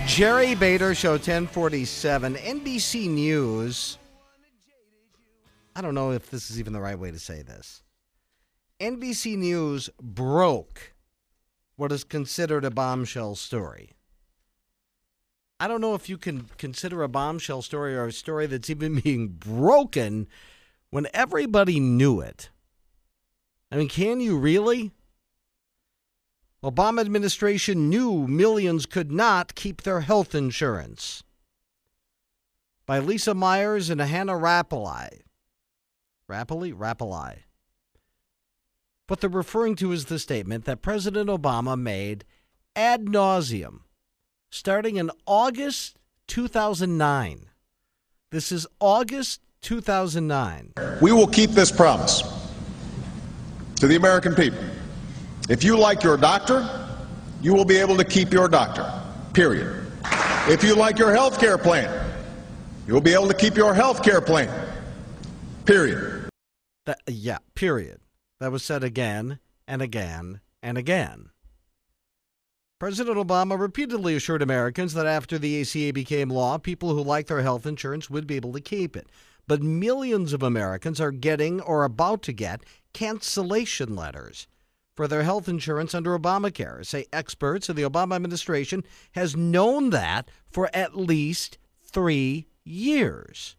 Jerry Bader Show, 1047. NBC News. I don't know if this is even the right way to say this. NBC News broke what is considered a bombshell story. I don't know if you can consider a bombshell story or a story that's even being broken when everybody knew it. I mean, can you really? Obama administration knew millions could not keep their health insurance. By Lisa Myers and Hannah Rapoli. Rapoli. What they're referring to is the statement that President Obama made ad nauseum starting in August 2009. This is August 2009. We will keep this promise to the American people. If you like your doctor, you will be able to keep your doctor, period. If you like your health care plan, you will be able to keep your health care plan, period. Period. That was said again and again and again. President Obama repeatedly assured Americans that after the ACA became law, people who like their health insurance would be able to keep it. But millions of Americans are getting or about to get cancellation letters for their health insurance under Obamacare. Say experts in the Obama administration has known that for at least 3 years.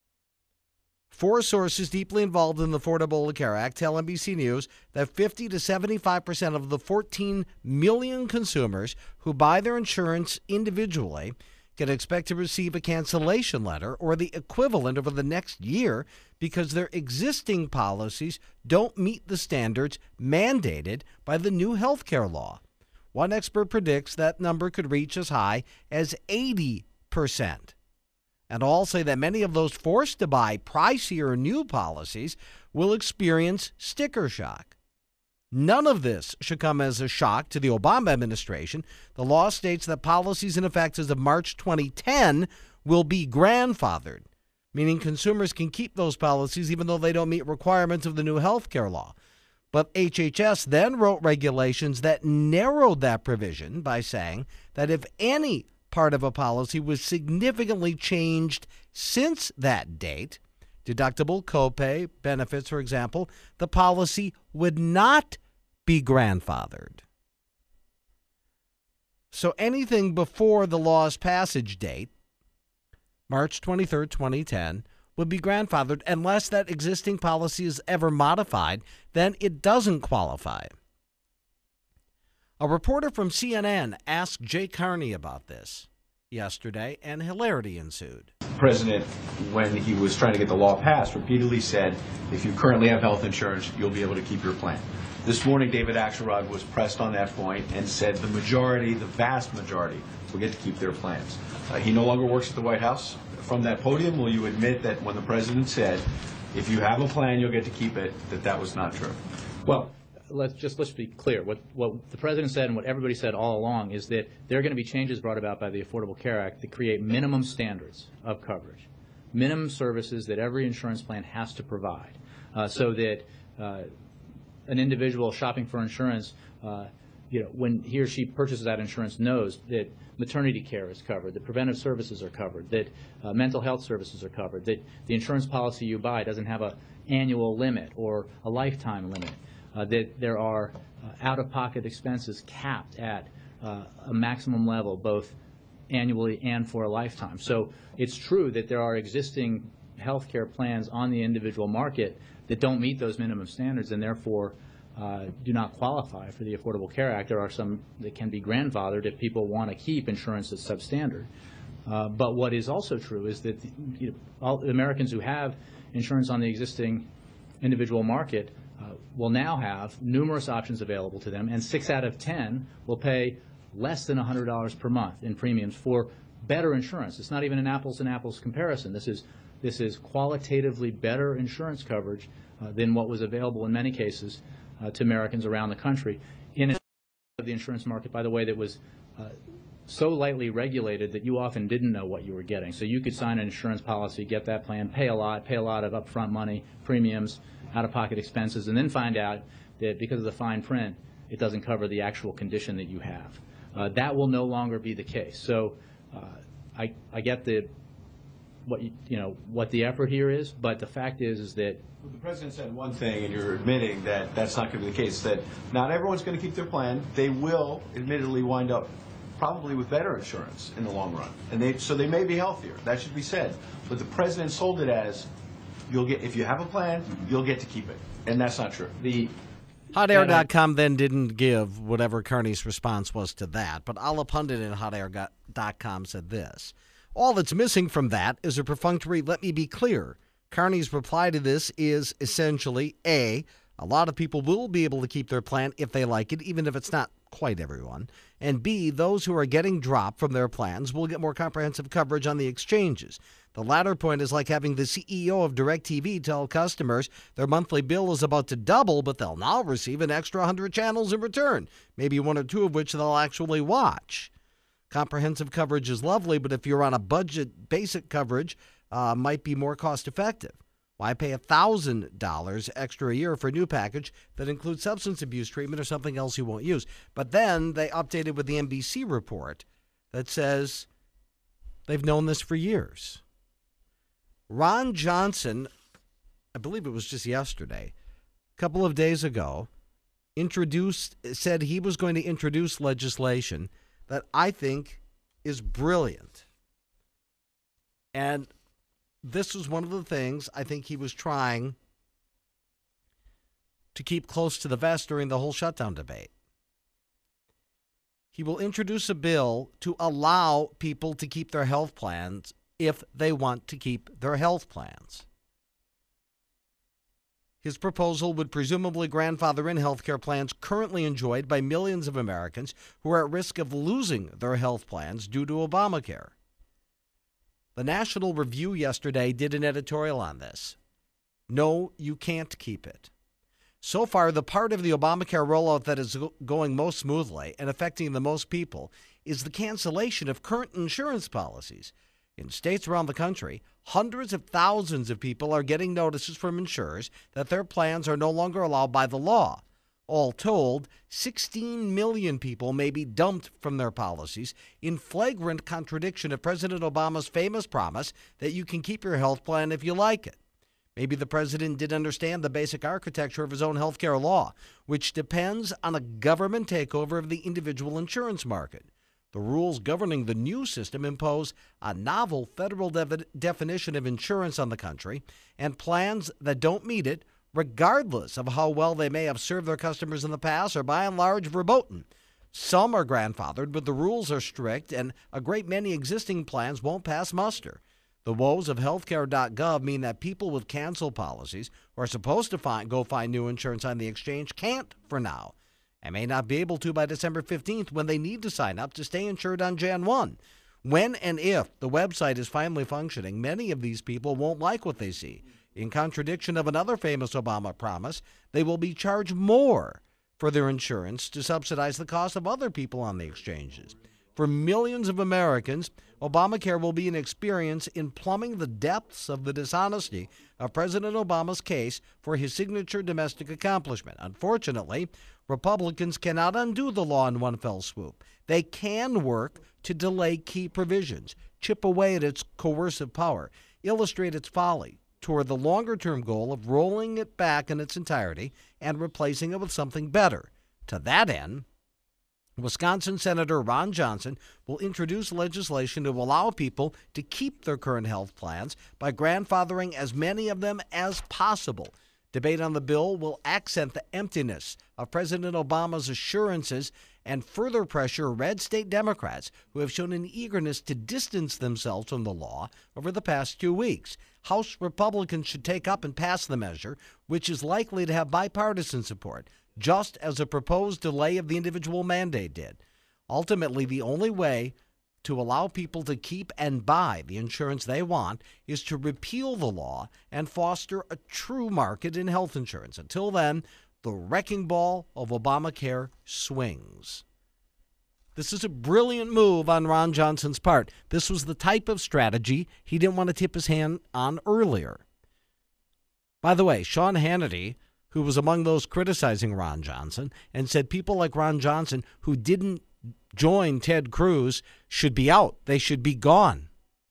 4 sources deeply involved in the Affordable Care Act tell NBC News that 50 to 75% of the 14 million consumers who buy their insurance individually can expect to receive a cancellation letter or the equivalent over the next year because their existing policies don't meet the standards mandated by the new health care law. One expert predicts that number could reach as high as 80%. And all say that many of those forced to buy pricier new policies will experience sticker shock. None of this should come as a shock to the Obama administration. The law states that policies in effect as of March 2010 will be grandfathered, meaning consumers can keep those policies even though they don't meet requirements of the new health care law. But HHS then wrote regulations that narrowed that provision by saying that if any part of a policy was significantly changed since that date, deductible, copay, benefits, for example, the policy would not be grandfathered. So anything before the law's passage date, March 23rd, 2010, would be grandfathered unless that existing policy is ever modified, then it doesn't qualify. A reporter from CNN asked Jay Carney about this yesterday, and hilarity ensued. The president, when he was trying to get the law passed, repeatedly said, if you currently have health insurance, you'll be able to keep your plan. This morning, David Axelrod was pressed on that point and said the majority, the vast majority, will get to keep their plans. He no longer works at the White House. From that podium, will you admit that when the president said, if you have a plan, you'll get to keep it, that was not true? Well, let's be clear. What the president said and what everybody said all along is that there are going to be changes brought about by the Affordable Care Act that create minimum standards of coverage, minimum services that every insurance plan has to provide, so that an individual shopping for insurance, when he or she purchases that insurance, knows that maternity care is covered, that preventive services are covered, that mental health services are covered, that the insurance policy you buy doesn't have an annual limit or a lifetime limit, that there are out-of-pocket expenses capped at a maximum level, both annually and for a lifetime. So it's true that there are existing health care plans on the individual market that don't meet those minimum standards and therefore do not qualify for the Affordable Care Act. There are some that can be grandfathered if people want to keep insurance that's substandard. But what is also true is that all Americans who have insurance on the existing individual market will now have numerous options available to them, and 6 out of 10 will pay less than $100 per month in premiums for better insurance. It's not even an apples and apples comparison. This is qualitatively better insurance coverage than what was available in many cases to Americans around the country in the insurance market, by the way, that was so lightly regulated that you often didn't know what you were getting. So you could sign an insurance policy, get that plan, pay a lot of upfront money, premiums, out-of-pocket expenses, and then find out that because of the fine print, it doesn't cover the actual condition that you have. That will no longer be the case. So I get what the effort here is, but the fact is that Well, the president said one thing, and you're admitting that that's not going to be the case, that not everyone's going to keep their plan. They will, admittedly, wind up probably with better insurance in the long run. And so they may be healthier. That should be said. But the president sold it as, if you have a plan, you'll get to keep it. And that's not true. HotAir.com then didn't give whatever Carney's response was to that, but Ala Pundit in HotAir.com said this. All that's missing from that is a perfunctory, let me be clear. Carney's reply to this is essentially, A, a lot of people will be able to keep their plan if they like it, even if it's not quite everyone. And B, those who are getting dropped from their plans will get more comprehensive coverage on the exchanges. The latter point is like having the CEO of DirecTV tell customers their monthly bill is about to double, but they'll now receive an extra 100 channels in return, maybe one or two of which they'll actually watch. Comprehensive coverage is lovely, but if you're on a budget, basic coverage might be more cost-effective. Why pay $1,000 extra a year for a new package that includes substance abuse treatment or something else you won't use? But then they updated with the NBC report that says they've known this for years. Ron Johnson, I believe it was just yesterday, a couple of days ago, said he was going to introduce legislation that I think is brilliant. And this was one of the things I think he was trying to keep close to the vest during the whole shutdown debate. He will introduce a bill to allow people to keep their health plans if they want to keep their health plans. His proposal would presumably grandfather in health care plans currently enjoyed by millions of Americans who are at risk of losing their health plans due to Obamacare. The National Review yesterday did an editorial on this. No, you can't keep it. So far, the part of the Obamacare rollout that is going most smoothly and affecting the most people is the cancellation of current insurance policies. In states around the country, hundreds of thousands of people are getting notices from insurers that their plans are no longer allowed by the law. All told, 16 million people may be dumped from their policies in flagrant contradiction of President Obama's famous promise that you can keep your health plan if you like it. Maybe the president did understand the basic architecture of his own health care law, which depends on a government takeover of the individual insurance market. The rules governing the new system impose a novel federal definition of insurance on the country, and plans that don't meet it, regardless of how well they may have served their customers in the past, are by and large verboten. Some are grandfathered, but the rules are strict, and a great many existing plans won't pass muster. The woes of healthcare.gov mean that people with canceled policies who are supposed to go find new insurance on the exchange can't for now, and may not be able to by December 15th when they need to sign up to stay insured on Jan 1. When and if the website is finally functioning, many of these people won't like what they see. In contradiction of another famous Obama promise, they will be charged more for their insurance to subsidize the cost of other people on the exchanges. For millions of Americans, Obamacare will be an experience in plumbing the depths of the dishonesty of President Obama's case for his signature domestic accomplishment. Unfortunately, Republicans cannot undo the law in one fell swoop. They can work to delay key provisions, chip away at its coercive power, illustrate its folly, toward the longer-term goal of rolling it back in its entirety and replacing it with something better. To that end, Wisconsin Senator Ron Johnson will introduce legislation to allow people to keep their current health plans by grandfathering as many of them as possible. Debate on the bill will accent the emptiness of President Obama's assurances and further pressure red state Democrats who have shown an eagerness to distance themselves from the law over the past 2 weeks. House Republicans should take up and pass the measure, which is likely to have bipartisan support, just as a proposed delay of the individual mandate did. Ultimately, the only way to allow people to keep and buy the insurance they want is to repeal the law and foster a true market in health insurance. Until then, the wrecking ball of Obamacare swings. This is a brilliant move on Ron Johnson's part. This was the type of strategy he didn't want to tip his hand on earlier. By the way, Sean Hannity, who was among those criticizing Ron Johnson and said people like Ron Johnson who didn't join Ted Cruz should be out. They should be gone.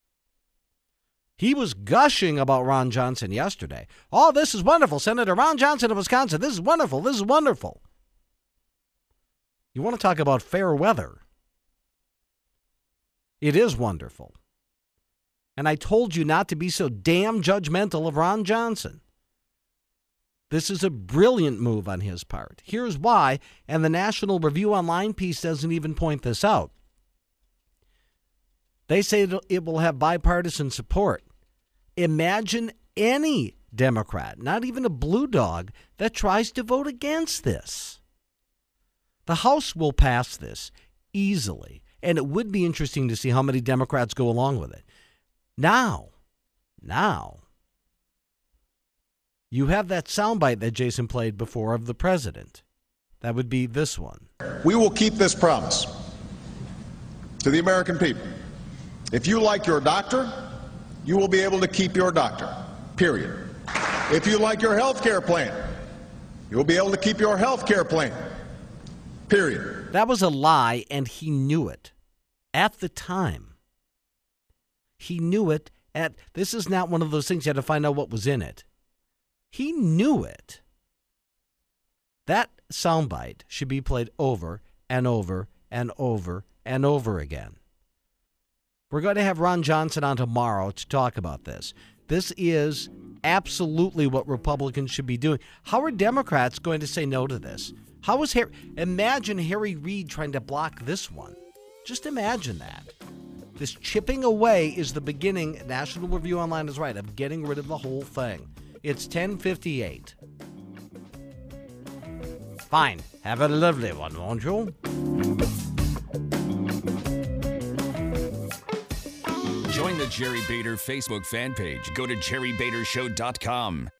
He was gushing about Ron Johnson yesterday. Oh, this is wonderful. Senator Ron Johnson of Wisconsin. This is wonderful. This is wonderful. You want to talk about fair weather? It is wonderful. And I told you not to be so damn judgmental of Ron Johnson. This is a brilliant move on his part. Here's why, and the National Review Online piece doesn't even point this out. They say it will have bipartisan support. Imagine any Democrat, not even a blue dog, that tries to vote against this. The House will pass this easily, and it would be interesting to see how many Democrats go along with it. Now, you have that soundbite that Jason played before of the president. That would be this one. We will keep this promise to the American people. If you like your doctor, you will be able to keep your doctor, period. If you like your health care plan, you will be able to keep your health care plan, period. That was a lie, and he knew it at the time. He knew it this is not one of those things you had to find out what was in it. He knew it. That soundbite should be played over and over and over and over again. We're going to have Ron Johnson on tomorrow to talk about this. This is absolutely what Republicans should be doing. How are Democrats going to say no to this? How is imagine Harry Reid trying to block this one. Just imagine that. This chipping away is the beginning, National Review Online is right, of getting rid of the whole thing. It's 10:58. Fine. Have a lovely one, won't you? Join the Jerry Bader Facebook fan page. Go to jerrybadershow.com.